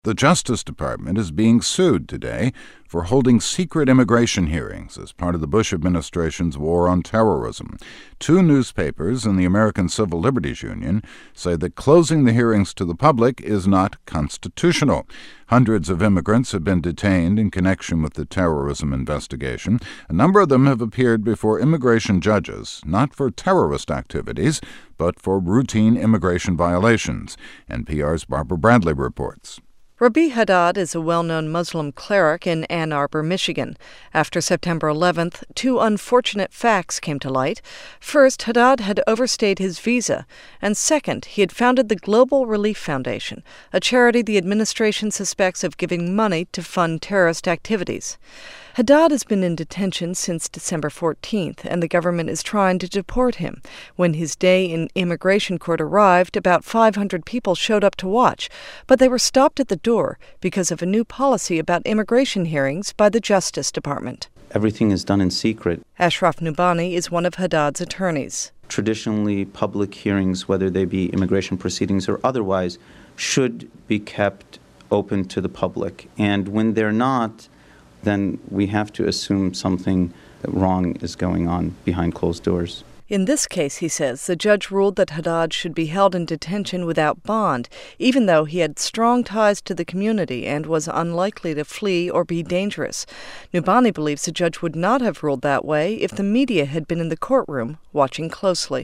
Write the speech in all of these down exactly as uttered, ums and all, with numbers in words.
The Justice Department is being sued today for holding secret immigration hearings as part of the Bush administration's war on terrorism. Two newspapers and the American Civil Liberties Union say that closing the hearings to the public is not constitutional. Hundreds of immigrants have been detained in connection with the terrorism investigation. A number of them have appeared before immigration judges, not for terrorist activities, but for routine immigration violations. N P R's Barbara Bradley reports. Rabi Haddad is a well-known Muslim cleric in Ann Arbor, Michigan. After September eleventh, two unfortunate facts came to light. First, Haddad had overstayed his visa, and second, he had founded the Global Relief Foundation, a charity the administration suspects of giving money to fund terrorist activities. Haddad has been in detention since December fourteenth, and the government is trying to deport him. When his day in immigration court arrived, about five hundred people showed up to watch, but they were stopped at the door because of a new policy about immigration hearings by the Justice Department. Everything is done in secret. Ashraf Nubani is one of Haddad's attorneys. Traditionally, public hearings, whether they be immigration proceedings or otherwise, should be kept open to the public. And when they're not, then we have to assume something wrong is going on behind closed doors. In this case, he says, the judge ruled that Haddad should be held in detention without bond, even though he had strong ties to the community and was unlikely to flee or be dangerous. Nubani believes the judge would not have ruled that way if the media had been in the courtroom watching closely.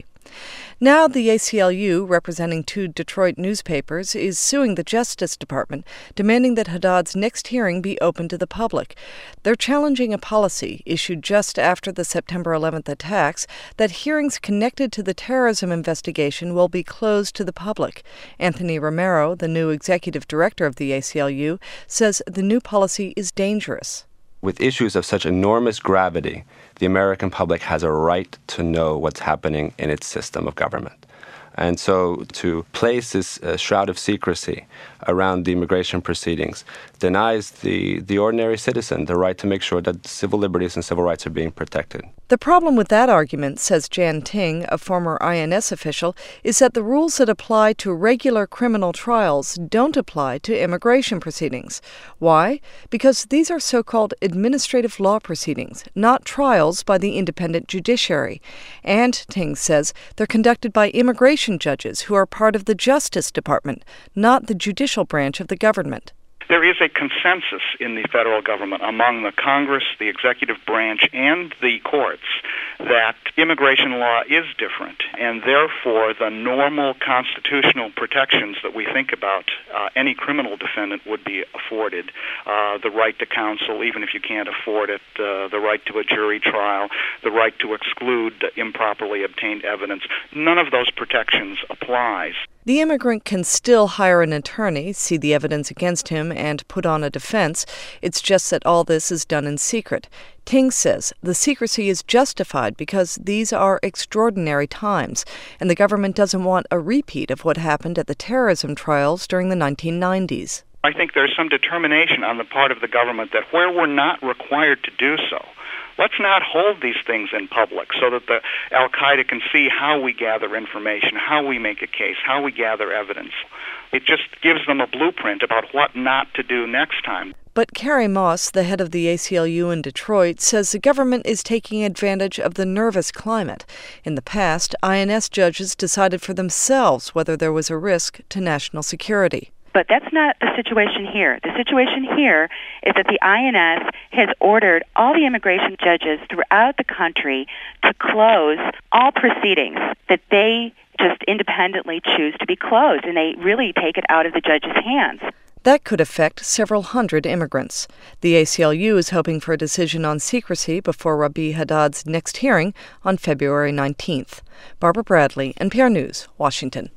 Now the A C L U, representing two Detroit newspapers, is suing the Justice Department, demanding that Haddad's next hearing be open to the public. They're challenging a policy issued just after the September eleventh attacks that hearings connected to the terrorism investigation will be closed to the public. Anthony Romero, the new executive director of the A C L U, says the new policy is dangerous. With issues of such enormous gravity, the American public has a right to know what's happening in its system of government. And so to place this uh, shroud of secrecy around the immigration proceedings denies the, the ordinary citizen the right to make sure that civil liberties and civil rights are being protected. The problem with that argument, says Jan Ting, a former I N S official, is that the rules that apply to regular criminal trials don't apply to immigration proceedings. Why? Because these are so-called administrative law proceedings, not trials by the independent judiciary. And, Ting says, they're conducted by immigration judges who are part of the Justice Department, not the judicial branch of the government. There is a consensus in the federal government among the Congress, the executive branch, and the courts that immigration law is different, and therefore the normal constitutional protections that we think about uh, any criminal defendant would be afforded. Uh, the right to counsel, even if you can't afford it, uh, the right to a jury trial, the right to exclude improperly obtained evidence. None of those protections applies. The immigrant can still hire an attorney, see the evidence against him, and put on a defense. It's just that all this is done in secret. Ting says the secrecy is justified because these are extraordinary times, and the government doesn't want a repeat of what happened at the terrorism trials during the nineteen nineties. I think there's some determination on the part of the government that where we're not required to do so, let's not hold these things in public so that the Al-Qaeda can see how we gather information, how we make a case, how we gather evidence. It just gives them a blueprint about what not to do next time. But Carrie Moss, the head of the A C L U in Detroit, says the government is taking advantage of the nervous climate. In the past, I N S judges decided for themselves whether there was a risk to national security. But that's not the situation here. The situation here is that the I N S has ordered all the immigration judges throughout the country to close all proceedings that they just independently choose to be closed, and they really take it out of the judge's hands. That could affect several hundred immigrants. The A C L U is hoping for a decision on secrecy before Rabi Haddad's next hearing on February nineteenth. Barbara Bradley, N P R News, Washington.